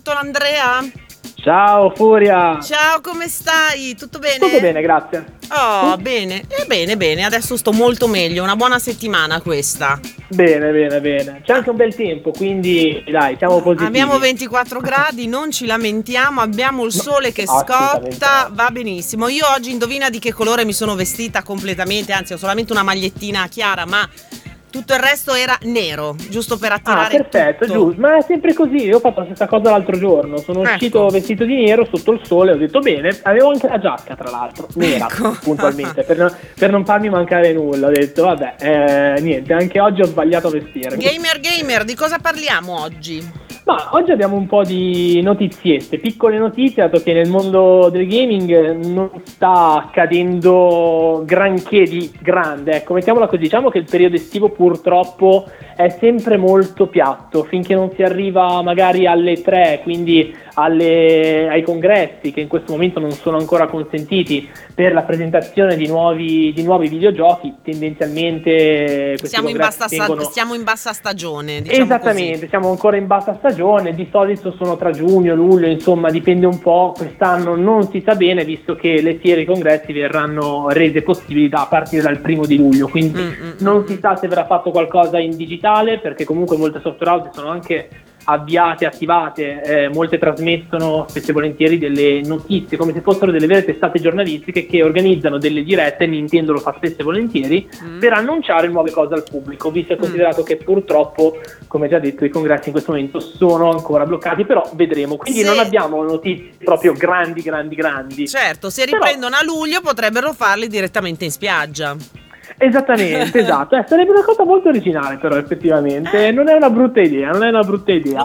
Ciao Andrea. Ciao Furia! Ciao, come stai? Tutto bene? Tutto bene, grazie. Oh, bene. Bene. Adesso sto molto meglio. Una buona settimana questa. Bene. C'è anche un bel tempo, quindi dai, siamo positivi. Abbiamo 24 gradi, non ci lamentiamo, abbiamo il sole che assolutamente scotta, no. va benissimo. Io oggi indovina di che colore mi sono vestita completamente, anzi ho solamente una magliettina chiara, ma tutto il resto era nero, giusto per attirare Perfetto, tutto. giusto. Ma è sempre così. Io ho fatto la stessa cosa l'altro giorno. Sono Ecco. uscito vestito di nero sotto il sole, ho detto bene. Avevo anche la giacca, tra l'altro, nera, Ecco. puntualmente, per non farmi mancare nulla. Ho detto, vabbè, niente, anche oggi ho sbagliato a vestirmi. Gamer, di cosa parliamo oggi? Ma oggi abbiamo un po' di notiziette, piccole notizie, dato che nel mondo del gaming non sta accadendo granché di grande, ecco, mettiamola così. Diciamo che il periodo estivo purtroppo è sempre molto piatto, finché non si arriva magari alle 3, quindi ai congressi, che in questo momento non sono ancora consentiti per la presentazione di nuovi videogiochi. Tendenzialmente questi Stiamo in bassa stagione, diciamo. Esattamente, così. siamo ancora in bassa stagione, di solito sono tra giugno, luglio, insomma dipende un po'. Quest'anno non si sa bene, visto che le fiere e i congressi verranno rese possibili a partire dal 1 luglio, quindi non si sa se verrà fatto qualcosa in digitale, perché comunque molte software house sono anche avviate, attivate, molte trasmettono spesso e volentieri delle notizie come se fossero delle vere testate giornalistiche che organizzano delle dirette. Nintendo lo fa spesso e volentieri per annunciare nuove cose al pubblico, visto e considerato che purtroppo, come già detto, i congressi in questo momento sono ancora bloccati, però vedremo, quindi non abbiamo notizie proprio grandi. Certo, se riprendono a luglio potrebbero farli direttamente in spiaggia. Esattamente, esatto. Sarebbe una cosa molto originale, però effettivamente non è una brutta idea. Lo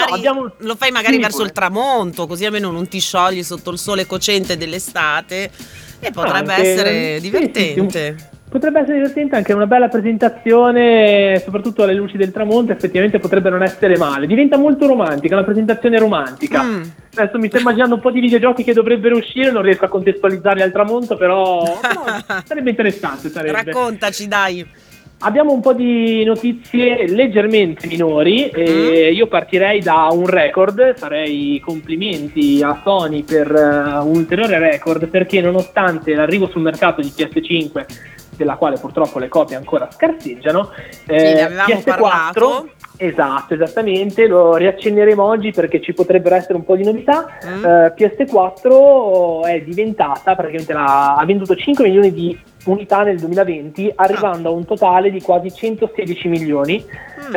fai magari verso pure il tramonto, così almeno non ti sciogli sotto il sole cocente dell'estate e potrebbe essere divertente. Sì. Potrebbe essere divertente, anche una bella presentazione, soprattutto alle luci del tramonto, effettivamente potrebbe non essere male. Diventa molto romantica, una presentazione romantica. Adesso mi sto immaginando un po' di videogiochi che dovrebbero uscire, non riesco a contestualizzarli al tramonto, però sarebbe interessante. Raccontaci, dai. Abbiamo un po' di notizie leggermente minori. Io partirei da un record, farei complimenti a Sony per un ulteriore record, perché nonostante l'arrivo sul mercato di PS5, della quale purtroppo le copie ancora scarseggiano, ne avevamo PS4 parlato. Esattamente, lo riaccenneremo oggi perché ci potrebbero essere un po' di novità. PS4 è diventata praticamente ha venduto 5 milioni di unità nel 2020, arrivando a un totale di quasi 116 milioni,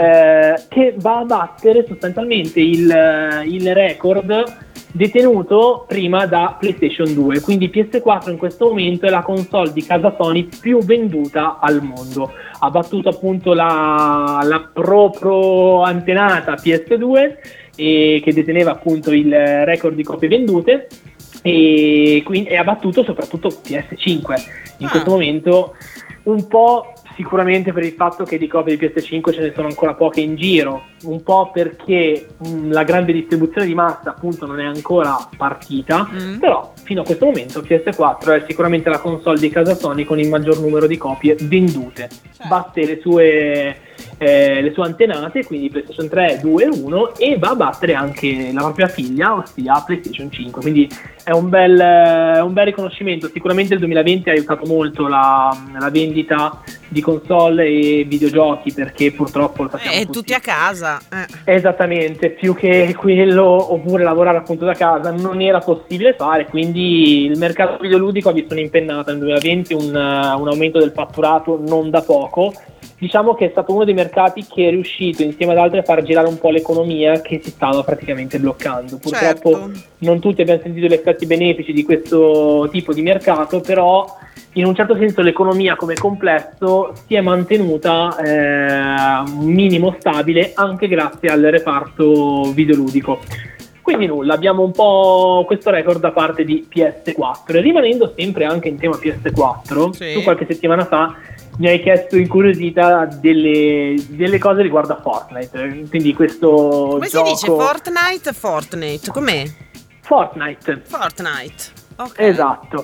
che va a battere sostanzialmente il record detenuto prima da PlayStation 2. Quindi PS4 in questo momento è la console di casa Sony più venduta al mondo. Ha battuto appunto la Pro antenata PS2, che deteneva appunto il record di copie vendute, e ha battuto soprattutto PS5 in questo momento, un po' sicuramente per il fatto che di copie di PS5 ce ne sono ancora poche in giro, un po' perché la grande distribuzione di massa appunto non è ancora partita, però fino a questo momento PS4 è sicuramente la console di casa Sony con il maggior numero di copie vendute. Batte le sue antenate, quindi PlayStation 3, 2 e 1, e va a battere anche la propria figlia, ossia PlayStation 5, quindi è un bel riconoscimento. Sicuramente il 2020 ha aiutato molto la vendita di console e videogiochi, perché purtroppo lo sappiamo tutti a casa. Esattamente, più che quello, oppure lavorare appunto da casa non era possibile fare, quindi il mercato videoludico ha visto un'impennata nel 2020, un aumento del fatturato non da poco. Diciamo che è stato uno dei mercati che è riuscito insieme ad altri a far girare un po' l'economia, che si stava praticamente bloccando. Purtroppo non tutti abbiamo sentito gli effetti benefici di questo tipo di mercato, però in un certo senso l'economia come complesso si è mantenuta un minimo stabile anche grazie al reparto videoludico. Quindi nulla, abbiamo un po' questo record da parte di PS4. E rimanendo sempre anche in tema PS4, tu qualche settimana fa mi hai chiesto incuriosita delle cose riguardo a Fortnite, quindi questo come gioco... si dice? Fortnite, com'è? Fortnite. Ok. Esatto,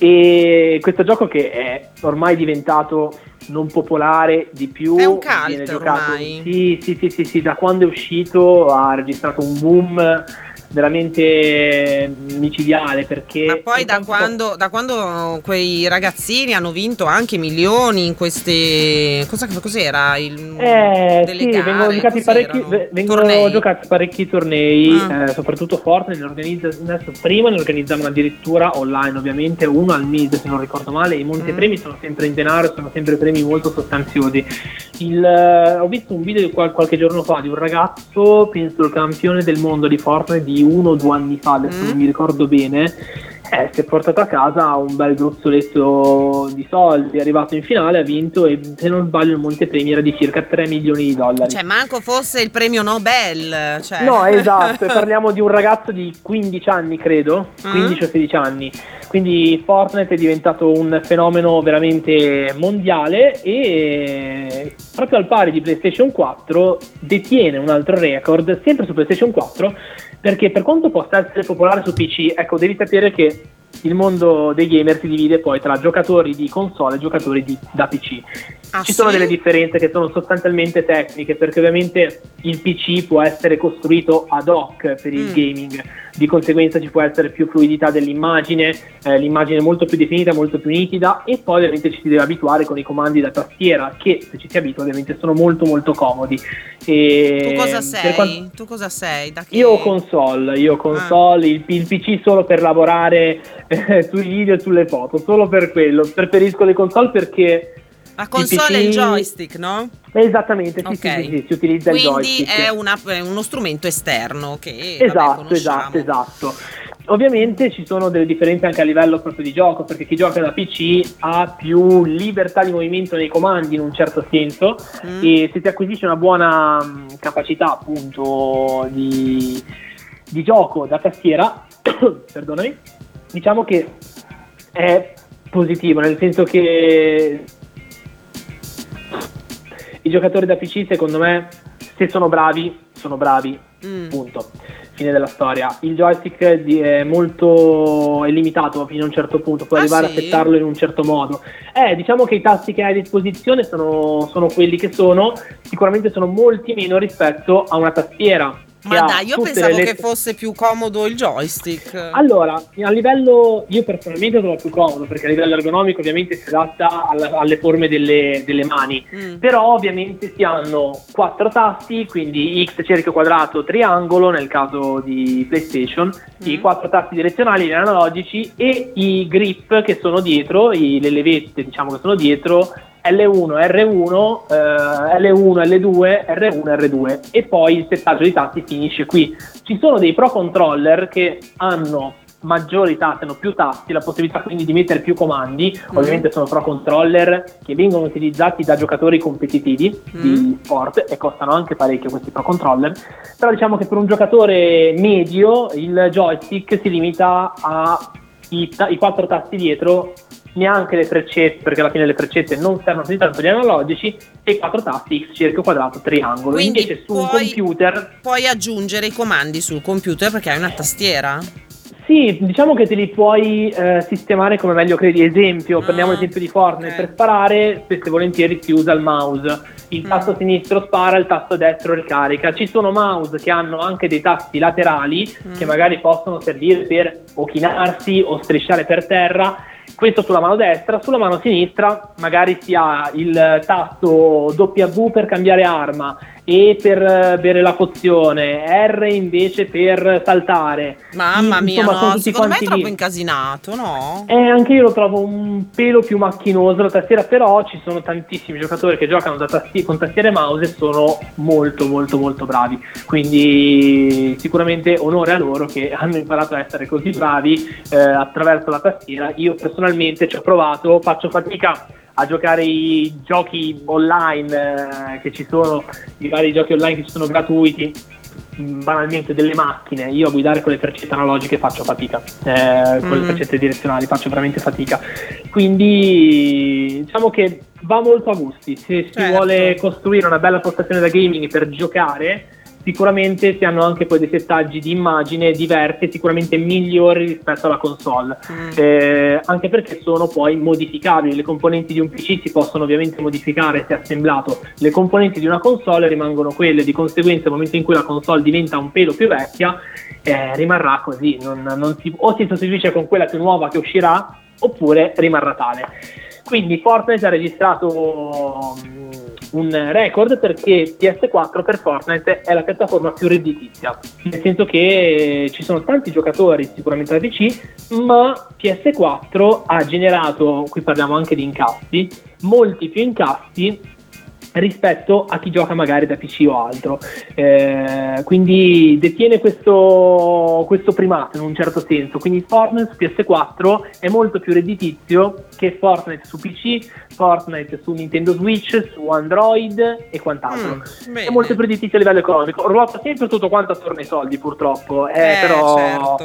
e questo gioco che è ormai diventato non popolare di più, è un cult viene giocato, ormai. sì, da quando è uscito ha registrato un boom veramente micidiale, perché ma poi da quando quei ragazzini hanno vinto anche milioni in queste cos'era delle sì, gare, vengono giocati parecchi tornei, Ah. soprattutto Fortnite ne organizza adesso. Prima ne organizzavano addirittura online, ovviamente uno al mese se non ricordo male. I montepremi sono sempre in denaro, sono sempre premi molto sostanziosi. Ho visto un video di qualche giorno fa di un ragazzo, penso il campione del mondo di Fortnite di 1 o 2 anni fa, adesso non mi ricordo bene. Si è portato a casa un bel gruzzoletto di soldi, è arrivato in finale, ha vinto, e se non sbaglio il montepremi era di circa 3 milioni di dollari. Cioè, manco fosse il premio Nobel, cioè. No, esatto, parliamo di un ragazzo di 15 anni, credo, 15 o 16 anni. Quindi Fortnite è diventato un fenomeno veramente mondiale, e proprio al pari di PlayStation 4 detiene un altro record, sempre su PlayStation 4, perché per quanto possa essere popolare su PC, ecco, devi sapere che il mondo dei gamer si divide poi tra giocatori di console e giocatori da PC. Ci sono delle differenze che sono sostanzialmente tecniche, perché ovviamente il PC può essere costruito ad hoc per il gaming, di conseguenza ci può essere più fluidità dell'immagine, l'immagine molto più definita, molto più nitida, e poi ovviamente ci si deve abituare con i comandi da tastiera, che se ci si abitua ovviamente sono molto molto comodi. Tu cosa sei? Tu cosa sei? Da che... Io console, il PC solo per lavorare sui video e sulle foto, solo per quello. Preferisco le console perché la console è il joystick, no? Esattamente, sì, Okay. sì, si utilizza il joystick. Quindi è uno strumento esterno che Esatto. Ovviamente ci sono delle differenze anche a livello proprio di gioco, perché chi gioca da PC ha più libertà di movimento nei comandi, in un certo senso, e se ti acquisisce una buona capacità appunto di gioco da tastiera, perdonami, diciamo che è positivo, nel senso che i giocatori da PC, secondo me, se sono bravi, punto, fine della storia. Il joystick è limitato fino a un certo punto, puoi arrivare a settarlo in un certo modo. Diciamo che i tasti che hai a disposizione sono quelli che sono, sicuramente sono molti meno rispetto a una tastiera. Ma dai, io pensavo che fosse più comodo il joystick. Allora, a livello, io personalmente lo trovo più comodo, perché a livello ergonomico ovviamente si adatta alle forme delle mani, però ovviamente si hanno 4 tasti, quindi X, cerchio, quadrato, triangolo nel caso di PlayStation, i 4 tasti direzionali, gli analogici, e i grip che sono dietro, le levette diciamo che sono dietro, L1, R1, L1, L2, R1, R2, e poi il settaggio di tasti finisce qui. Ci sono dei pro controller che hanno maggiori tasti, hanno più tasti, la possibilità quindi di mettere più comandi. Ovviamente sono pro controller che vengono utilizzati da giocatori competitivi di sport, e costano anche parecchio questi pro controller, però diciamo che per un giocatore medio il joystick si limita ai 4 tasti dietro, neanche le freccette, perché alla fine le freccette non servono così tanto, gli analogici, e 4 tasti X, cerchio, quadrato, triangolo. Quindi invece su un computer puoi aggiungere i comandi sul computer perché hai una tastiera? sì, diciamo che te li puoi sistemare come meglio credi. Esempio, prendiamo l'esempio di Fortnite, per sparare spesso e volentieri si usa il mouse, il tasto sinistro spara, il tasto destro ricarica. Ci sono mouse che hanno anche dei tasti laterali che magari possono servire per o chinarsi o strisciare per terra. Questo sulla mano destra. Sulla mano sinistra magari si ha il tasto W per cambiare arma, E per bere la pozione, R invece per saltare. Mamma mia, insomma, no, secondo me è troppo lì. incasinato, no? Anche io lo trovo un pelo più macchinoso la tastiera, però ci sono tantissimi giocatori che giocano con tastiera e mouse e sono molto molto molto bravi, quindi sicuramente onore a loro che hanno imparato a essere così bravi attraverso la tastiera. Io personalmente ci ho provato, faccio fatica a giocare i giochi online che ci sono, i vari giochi online che ci sono gratuiti, banalmente delle macchine. Io a guidare con le freccette analogiche faccio fatica, con le freccette direzionali faccio veramente fatica, quindi diciamo che va molto a gusti. Se si vuole costruire una bella postazione da gaming per giocare, sicuramente si hanno anche poi dei settaggi di immagine diversi, sicuramente migliori rispetto alla console, anche perché sono poi modificabili. Le componenti di un PC si possono ovviamente modificare se assemblato, le componenti di una console rimangono quelle, di conseguenza nel momento in cui la console diventa un pelo più vecchia rimarrà così, o si sostituisce con quella più nuova che uscirà oppure rimarrà tale. Quindi Fortnite ha registrato un record perché PS4 per Fortnite è la piattaforma più redditizia, nel senso che ci sono tanti giocatori sicuramente da PC, ma PS4 ha generato, qui parliamo anche di incassi, molti più incassi rispetto a chi gioca magari da PC o altro, quindi detiene questo primato in un certo senso. Quindi Fortnite su PS4 è molto più redditizio che Fortnite su PC, Fortnite su Nintendo Switch, su Android e quant'altro. È molto più redditizio a livello economico, ruota sempre tutto quanto attorno ai soldi purtroppo, però certo.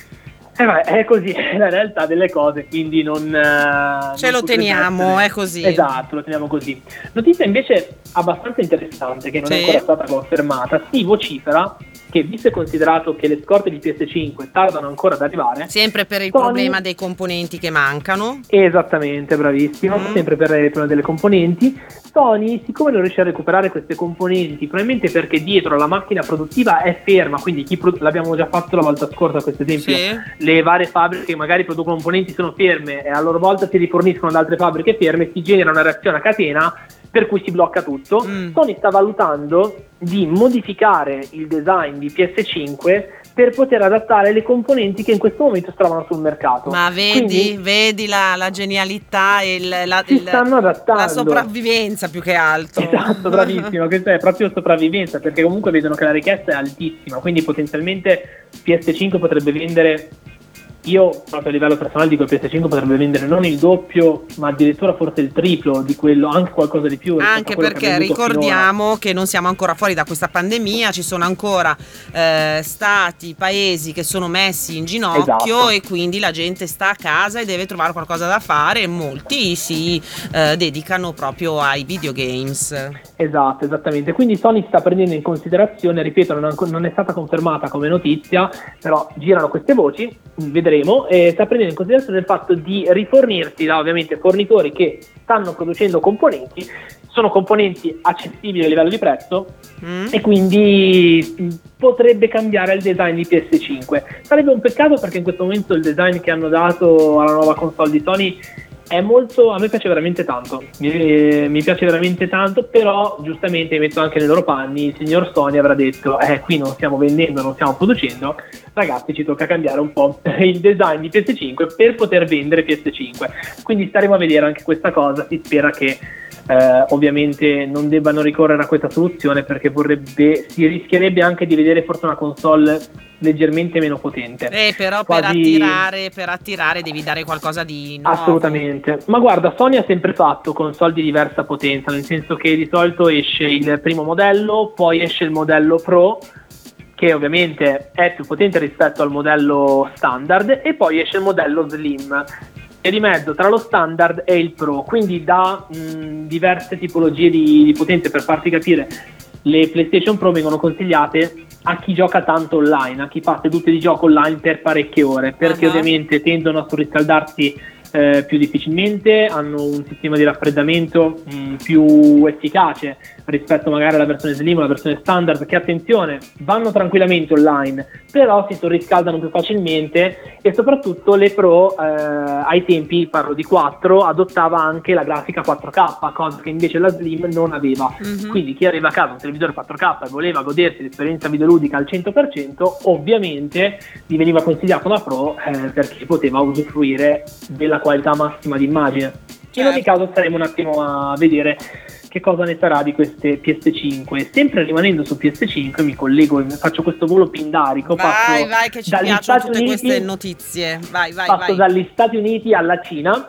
È così, è la realtà delle cose, quindi non lo teniamo, è così. Esatto, lo teniamo così. Notizia invece abbastanza interessante, che non è ancora stata confermata, si vocifera che, visto e considerato che le scorte di PS5 tardano ancora ad arrivare, sempre per il problema dei componenti che mancano. Esattamente, bravissimo, sempre per il problema delle componenti, Sony, siccome non riesce a recuperare queste componenti, probabilmente perché dietro la macchina produttiva è ferma, quindi l'abbiamo già fatto la volta scorsa questo esempio, le varie fabbriche che magari producono componenti sono ferme e a loro volta si riforniscono da altre fabbriche ferme, si genera una reazione a catena per cui si blocca tutto. Sony sta valutando di modificare il design di PS5 per poter adattare le componenti che in questo momento si trovano sul mercato. Ma vedi la genialità e stanno adattando. La sopravvivenza più che altro. Esatto, bravissimo, questa è proprio sopravvivenza, perché comunque vedono che la richiesta è altissima, quindi potenzialmente PS5 potrebbe vendere, io proprio a livello personale dico che PS5 potrebbe vendere non il doppio, ma addirittura forse il triplo di quello, anche qualcosa di più. Anche perché ricordiamo che non siamo ancora fuori da questa pandemia, ci sono ancora stati, paesi che sono messi in ginocchio, e quindi la gente sta a casa e deve trovare qualcosa da fare, e molti si dedicano proprio ai videogames. Esatto, esattamente. Quindi Sony sta prendendo in considerazione, ripeto, non è stata confermata come notizia, però girano queste voci, vedremo, e sta prendendo in considerazione il fatto di rifornirsi da ovviamente fornitori che stanno producendo componenti, sono componenti accessibili a livello di prezzo, e quindi potrebbe cambiare il design di PS5. Sarebbe un peccato, perché in questo momento il design che hanno dato alla nuova console di Sony è molto, a me piace veramente tanto, mi piace veramente tanto, però giustamente mi metto anche nei loro panni, il signor Sony avrà detto qui non stiamo vendendo, non stiamo producendo, ragazzi, ci tocca cambiare un po' il design di PS5 per poter vendere PS5, quindi staremo a vedere anche questa cosa. Si spera che ovviamente non debbano ricorrere a questa soluzione, perché si rischierebbe anche di vedere forse una console leggermente meno potente. Però quasi... per attirare devi dare qualcosa di nuovo. Assolutamente. Ma guarda, Sony ha sempre fatto console di diversa potenza, nel senso che di solito esce il primo modello, poi esce il modello Pro, che ovviamente è più potente rispetto al modello standard, e poi esce il modello Slim, e di mezzo tra lo standard e il Pro, quindi da diverse tipologie di potenze. Per farti capire, le PlayStation Pro vengono consigliate a chi gioca tanto online, a chi fa sedute di gioco online per parecchie ore, perché ovviamente tendono a surriscaldarsi più difficilmente, hanno un sistema di raffreddamento più efficace rispetto magari alla versione Slim o alla versione standard, che, attenzione, vanno tranquillamente online, però si surriscaldano più facilmente, e soprattutto le Pro ai tempi, parlo di 4, adottava anche la grafica 4K, cosa che invece la Slim non aveva. Quindi chi aveva a casa un televisore 4K e voleva godersi l'esperienza videoludica al 100%, ovviamente gli veniva consigliata una Pro perché poteva usufruire della qualità massima di immagine. In ogni caso staremo un attimo a vedere che cosa ne sarà di queste PS5. Sempre rimanendo su PS5, mi collego e faccio questo volo pindarico. Vai, che ci piacciono tutte queste notizie. Vai. Dagli Stati Uniti alla Cina,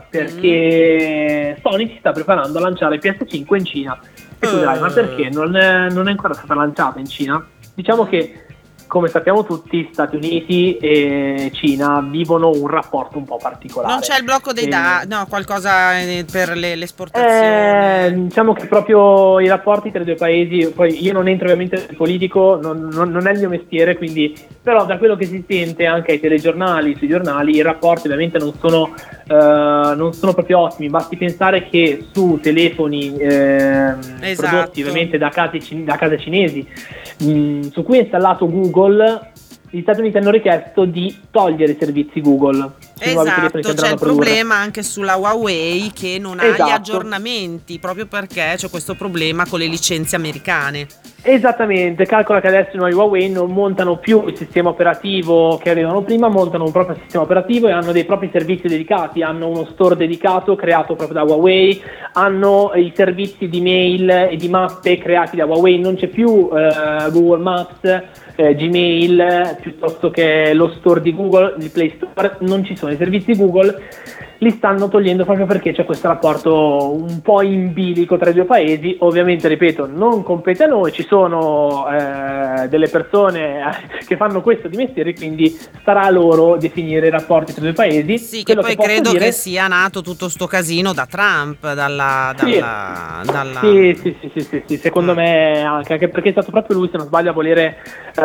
perché Sony si sta preparando a lanciare PS5 in Cina. E tu dirai, ma perché? Non è ancora stata lanciata in Cina? Diciamo che come sappiamo tutti, Stati Uniti e Cina vivono un rapporto un po' particolare. Non c'è il blocco dei dati, no, qualcosa per l'esportazione. Diciamo che proprio i rapporti tra i due paesi, poi io non entro ovviamente nel politico, non è il mio mestiere, quindi, però da quello che si sente anche ai telegiornali, sui giornali, i rapporti ovviamente non sono proprio ottimi. Basti pensare che su telefoni prodotti ovviamente da case cinesi, su cui è installato Google, gli Stati Uniti hanno richiesto di togliere i servizi Google. Esatto, c'è il problema anche sulla Huawei che non ha gli aggiornamenti, proprio perché c'è questo problema con le licenze americane. Esattamente, calcola che adesso i nuovi Huawei non montano più il sistema operativo che avevano prima, montano un proprio sistema operativo e hanno dei propri servizi dedicati, hanno uno store dedicato creato proprio da Huawei, hanno i servizi di mail e di mappe creati da Huawei, non c'è più Google Maps, Gmail, piuttosto che lo store di Google, il Play Store, non ci sono i servizi Google, li stanno togliendo proprio perché c'è questo rapporto un po' in bilico tra i due paesi. Ovviamente, ripeto, non compete a noi, ci sono delle persone che fanno questo di mestiere, quindi starà a loro definire i rapporti tra i due paesi. Sì, che poi credo che sia nato tutto sto casino da Trump, Sì, secondo me anche perché è stato proprio lui, se non sbaglio, a voler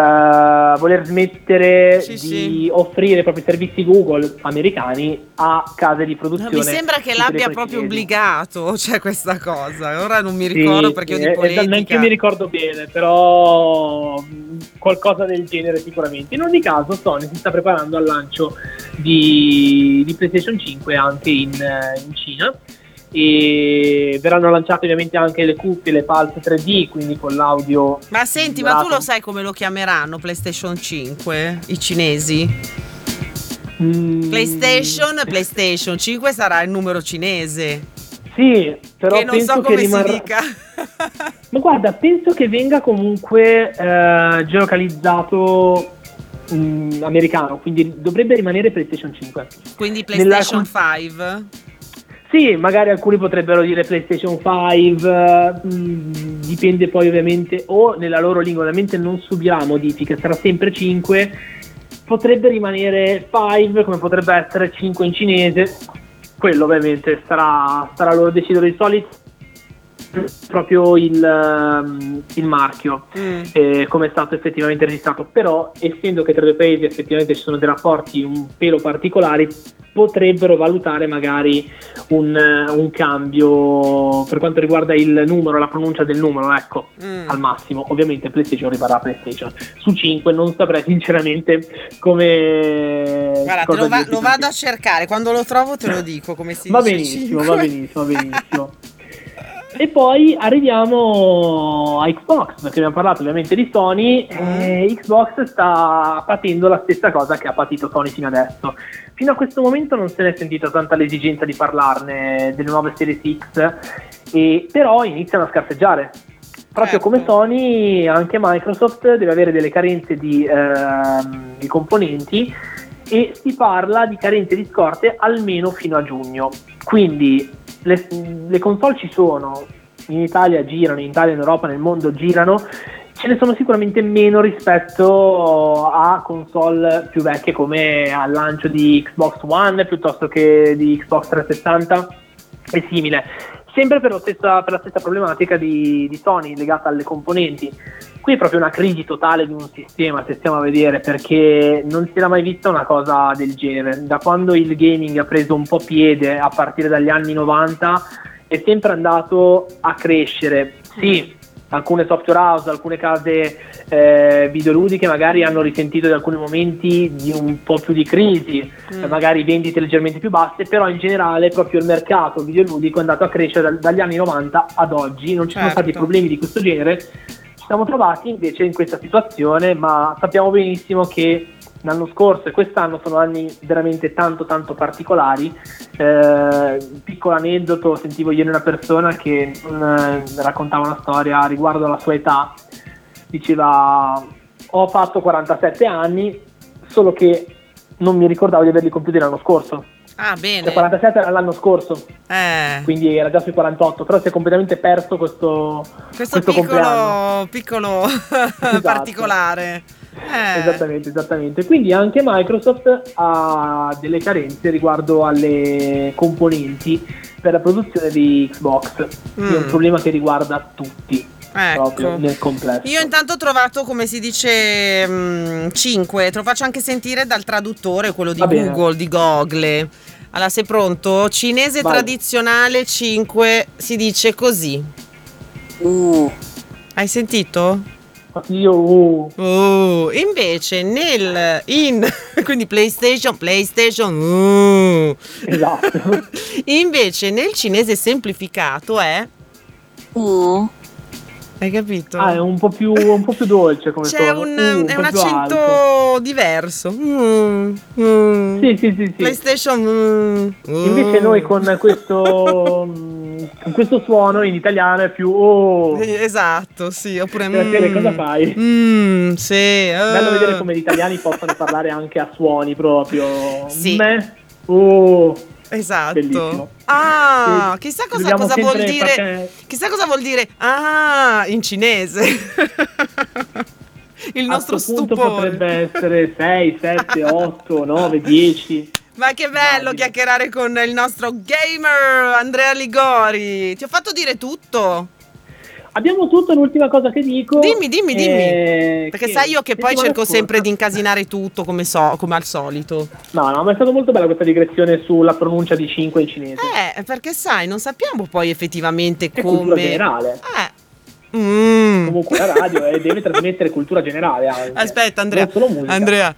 smettere di offrire i propri servizi Google americani a case di produzione. Mi sembra che l'abbia proprio obbligato, cioè questa cosa. Ora non mi ricordo perché io di politica. Neanche io mi ricordo bene, però qualcosa del genere sicuramente. In ogni caso Sony si sta preparando al lancio di PlayStation 5 anche in Cina, e verranno lanciate ovviamente anche le cuffie, le Pulse 3D, quindi con l'audio. Ma senti, ma tu lo sai come lo chiameranno PlayStation 5 i cinesi? PlayStation 5 sarà il numero cinese. Sì, però che non penso so come che si dica. Ma guarda, penso che venga comunque geolocalizzato americano, quindi dovrebbe rimanere PlayStation 5. Quindi PlayStation 5? Sì, magari alcuni potrebbero dire PlayStation 5, dipende poi ovviamente, o nella loro lingua ovviamente non subirà modifiche, sarà sempre 5, potrebbe rimanere 5 come potrebbe essere 5 in cinese, quello ovviamente starà loro decidere. Di solito proprio il marchio come è stato effettivamente registrato, però essendo che tra i due paesi effettivamente ci sono dei rapporti un pelo particolari, potrebbero valutare magari un cambio per quanto riguarda il numero, la pronuncia del numero, ecco, al massimo. Ovviamente PlayStation rimarrà PlayStation. Su 5 non saprei sinceramente come. Guarda, lo vado a cercare, quando lo trovo te lo dico come si va dice. Benissimo, va benissimo. E poi arriviamo a Xbox, perché abbiamo parlato ovviamente di Sony, e Xbox sta patendo la stessa cosa che ha patito Sony fino adesso. Fino a questo momento non se ne è sentita tanta l'esigenza di parlarne delle nuove Series X, però iniziano a scarseggiare. Proprio come Sony, anche Microsoft deve avere delle carenze di componenti, e si parla di carenze di scorte almeno fino a giugno. Quindi le console ci sono, in Italia girano, in Italia, in Europa, nel mondo girano, ce ne sono sicuramente meno rispetto a console più vecchie come al lancio di Xbox One piuttosto che di Xbox 360 e simile, sempre per la stessa problematica di Sony legata alle componenti. Qui è proprio una crisi totale di un sistema, se stiamo a vedere, perché non si era mai vista una cosa del genere. Da quando il gaming ha preso un po' piede a partire dagli anni 90 è sempre andato a crescere. Sì, alcune software house, alcune case videoludiche magari hanno risentito di alcuni momenti di un po' più di crisi, magari vendite leggermente più basse, però in generale proprio il mercato videoludico è andato a crescere dagli anni 90 ad oggi. Non ci sono stati problemi di questo genere. Ci siamo trovati invece in questa situazione, ma sappiamo benissimo che l'anno scorso e quest'anno sono anni veramente tanto particolari. Piccolo aneddoto, sentivo ieri una persona che raccontava una storia riguardo alla sua età, diceva: ho fatto 47 anni, solo che non mi ricordavo di averli compiuti l'anno scorso. Ah, bene. Cioè 47 era l'anno scorso, quindi era già sui 48, però si è completamente perso questo piccolo esatto. particolare. Esattamente. Quindi anche Microsoft ha delle carenze riguardo alle componenti per la produzione di Xbox. È un problema che riguarda tutti. Proprio nel complesso. Io intanto ho trovato, come si dice, 5. Te lo faccio anche sentire dal traduttore, quello di Google, di Google. Allora, sei pronto? Cinese tradizionale 5 si dice così. Hai sentito? Io invece quindi PlayStation esatto. Invece nel cinese semplificato è hai capito? È un po' più dolce come c'è tono. è un accento alto. diverso. Sì. PlayStation. Invece noi con questo suono in italiano è più esatto, sì, oppure cosa fai? Sì. Bello vedere come gli italiani possono parlare anche a suoni proprio. Sì. Esatto. Bellissimo. Chissà cosa vuol dire. Chissà cosa vuol dire in cinese. Il nostro stupore potrebbe essere 6, 7, 8, 9, 10. Ma che bello chiacchierare con il nostro gamer Andrea Ligori. Ti ho fatto dire tutto. Abbiamo tutto, l'ultima cosa che dico. Dimmi. Perché sai io che poi cerco sempre di incasinare tutto come al solito. No, ma è stata molto bella questa digressione sulla pronuncia di 5 in cinese. Perché sai, non sappiamo poi effettivamente come. Cultura generale. Comunque la radio deve trasmettere cultura generale anche. Aspetta, Andrea. Non solo musica. Andrea.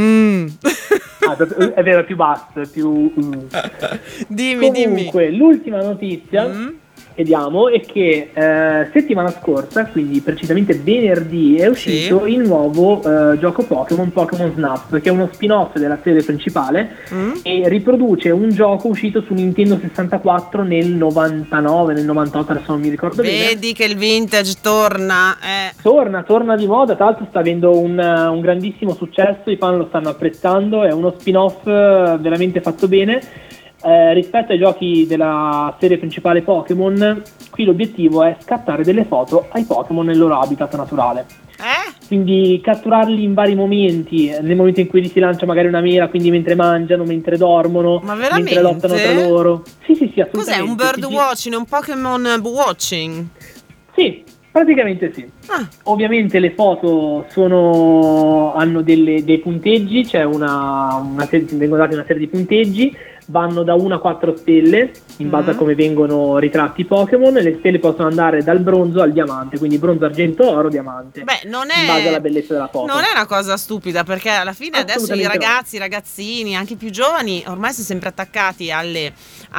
È vero, è più basso, è più. Dimmi. Comunque, l'ultima notizia che diamo è che settimana scorsa, quindi precisamente venerdì, è uscito il nuovo gioco Pokémon Snap, che è uno spin-off della serie principale e riproduce un gioco uscito su Nintendo 64 nel 99, nel 98, adesso non mi ricordo bene. Vedi che il vintage torna. Torna di moda, tra l'altro sta avendo un grandissimo successo, i fan lo stanno apprezzando, è uno spin-off veramente fatto bene. Rispetto ai giochi della serie principale Pokémon, qui l'obiettivo è scattare delle foto ai Pokémon nel loro habitat naturale. Quindi catturarli in vari momenti, nel momento in cui li si lancia magari una mela, quindi mentre mangiano, mentre dormono, mentre lottano tra loro. Sì, assolutamente. Cos'è, un bird watching, un Pokémon watching? Sì, praticamente sì. Ovviamente le foto hanno dei punteggi, c'è vengono dati una serie di punteggi, vanno da 1 a 4 stelle in base a come vengono ritratti i Pokémon, e le stelle possono andare dal bronzo al diamante, quindi bronzo, argento, oro, diamante. Non è, in base alla bellezza della foto. Non è una cosa stupida, perché alla fine adesso i ragazzi, i ragazzini, anche i più giovani, ormai sono sempre attaccati alle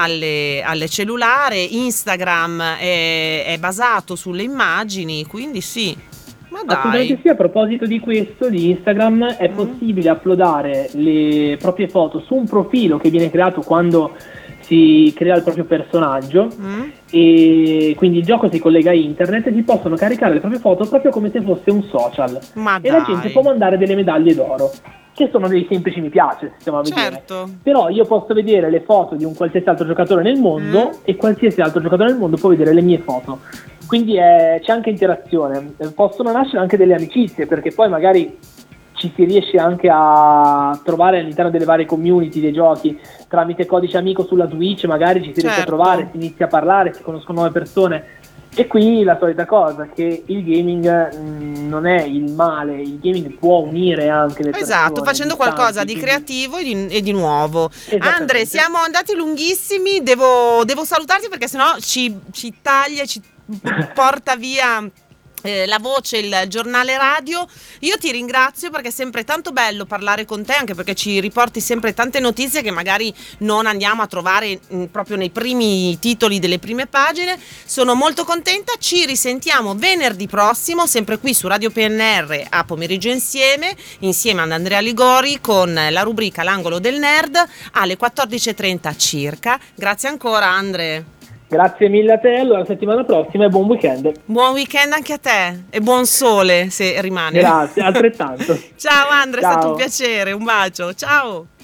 cellulari. Instagram è basato sulle immagini, quindi sì. Ma dai. Assolutamente sì. A proposito di questo, di Instagram, è possibile uploadare le proprie foto su un profilo che viene creato quando si crea il proprio personaggio, e quindi il gioco si collega a internet e si possono caricare le proprie foto proprio come se fosse un social. La gente può mandare delle medaglie d'oro, che sono dei semplici mi piace, se stiamo a vedere. Però io posso vedere le foto di un qualsiasi altro giocatore nel mondo e qualsiasi altro giocatore nel mondo può vedere le mie foto. Quindi c'è anche interazione, possono nascere anche delle amicizie, perché poi magari ci si riesce anche a trovare all'interno delle varie community dei giochi tramite codice amico sulla Switch, magari ci si riesce a trovare, si inizia a parlare, si conoscono nuove persone. E qui la solita cosa, che il gaming non è il male, il gaming può unire anche le persone. Facendo qualcosa di creativo e di nuovo. Andre, siamo andati lunghissimi, devo salutarti perché sennò ci taglia, ci porta via la voce, il giornale radio. Io ti ringrazio perché è sempre tanto bello parlare con te, anche perché ci riporti sempre tante notizie che magari non andiamo a trovare proprio nei primi titoli delle prime pagine. Sono molto contenta, ci risentiamo venerdì prossimo sempre qui su Radio PNR a Pomeriggio insieme ad Andrea Ligori con la rubrica L'angolo del nerd alle 14:30 circa. Grazie ancora, Andre. Grazie mille a te, allora la settimana prossima e buon weekend. Buon weekend anche a te e buon sole se rimane. Grazie, altrettanto. Ciao Andre, è stato un piacere, un bacio, ciao.